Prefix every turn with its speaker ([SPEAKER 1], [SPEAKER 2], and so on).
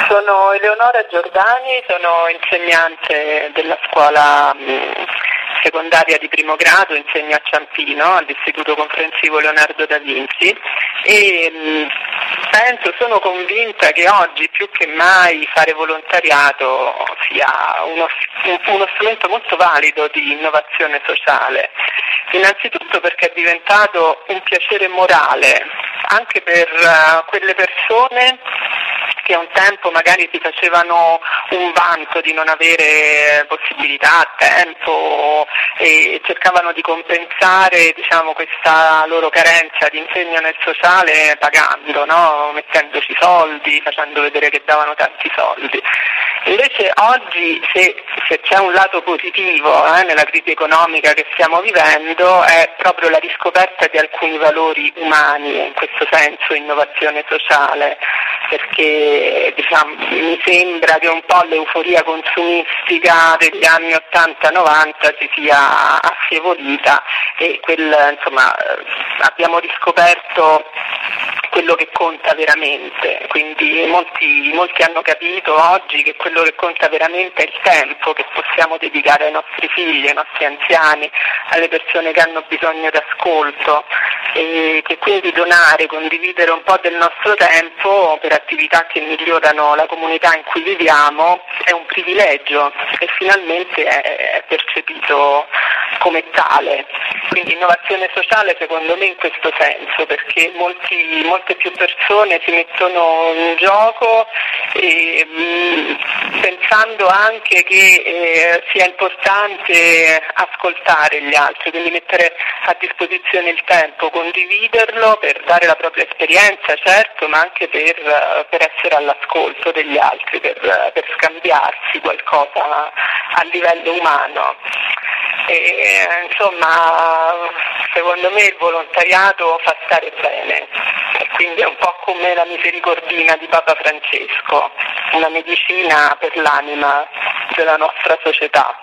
[SPEAKER 1] Sono Eleonora Giordani, sono insegnante della scuola secondaria di primo grado, insegno a Ciampino, all'Istituto Comprensivo Leonardo da Vinci e sono convinta che oggi più che mai fare volontariato sia uno strumento molto valido di innovazione sociale. Innanzitutto perché è diventato un piacere morale anche per quelle persone che un tempo magari si facevano un vanto di non avere possibilità, tempo e cercavano di compensare questa loro carenza di impegno nel sociale pagando, no? Mettendoci soldi, facendo vedere che davano tanti soldi. Invece oggi se c'è un lato positivo nella crisi economica che stiamo vivendo è proprio la riscoperta di alcuni valori umani, in questo senso innovazione sociale, perché mi sembra che un po' l'euforia consumistica degli anni 80-90 si sia affievolita e abbiamo riscoperto quello che conta veramente, quindi molti hanno capito oggi che quello che conta veramente è il tempo che possiamo dedicare ai nostri figli, ai nostri anziani, alle persone che hanno bisogno d'ascolto e che quindi donare, condividere un po' del nostro tempo per attività che migliorano la comunità in cui viviamo è un privilegio e finalmente è percepito come tale. Quindi innovazione sociale secondo me in questo senso, perché molte più persone si mettono in gioco pensando anche che sia importante ascoltare gli altri, quindi mettere a disposizione il tempo, condividerlo per dare la propria esperienza, certo, ma anche per essere all'ascolto degli altri, per scambiarsi qualcosa a livello umano. Secondo me il volontariato fa stare bene e quindi è un po' come la misericordina di Papa Francesco, una medicina per l'anima della nostra società.